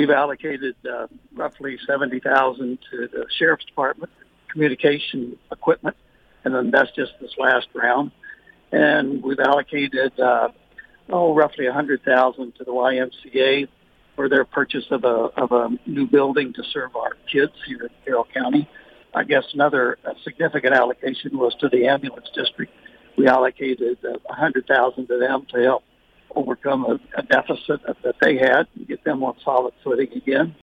we've allocated roughly $70,000 to the sheriff's department, communication equipment, and then that's just this last round. And we've allocated roughly $100,000 to the YMCA for their purchase of a new building to serve our kids here in Carroll County. I guess another significant allocation was to the ambulance district. We allocated $100,000 to them to help overcome a deficit that they had and get them on solid footing again.